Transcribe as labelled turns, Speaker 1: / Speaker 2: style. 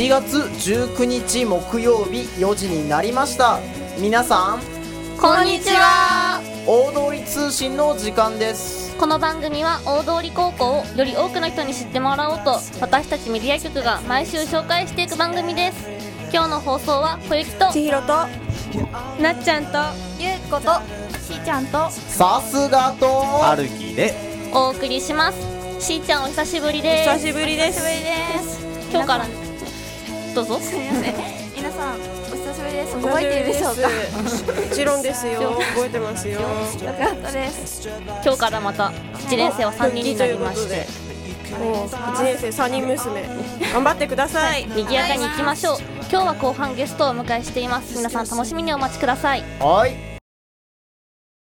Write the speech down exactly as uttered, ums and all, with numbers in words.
Speaker 1: ちがつじゅうくにち木曜日よじになりました。皆さん
Speaker 2: こんにちは。
Speaker 1: 大通り通信の時間です。
Speaker 2: この番組は大通高校をより多くの人に知ってもらおうと、私たちメディア局が毎週紹介していく番組です。今日の放送は小雪と
Speaker 3: 千尋となっちゃんと
Speaker 4: ゆうことしーちゃんと
Speaker 1: さすがと
Speaker 5: はるきで
Speaker 2: お送りします。しーちゃんお久しぶりです。
Speaker 3: 久しぶりです。
Speaker 2: 今日からどうぞ。
Speaker 4: すみません、皆さんお久しぶりです。覚えているでしょうか。
Speaker 3: もちろんですよ、覚えてますよ。
Speaker 4: よかったです。
Speaker 2: 今日からまたいちねん生はさんにんになりまして、
Speaker 3: もういちねん生さんにん娘頑張ってください。
Speaker 2: 賑やかにいきましょう。今日は後半ゲストをお迎えしています。皆さん楽しみにお待ちください。
Speaker 1: はい。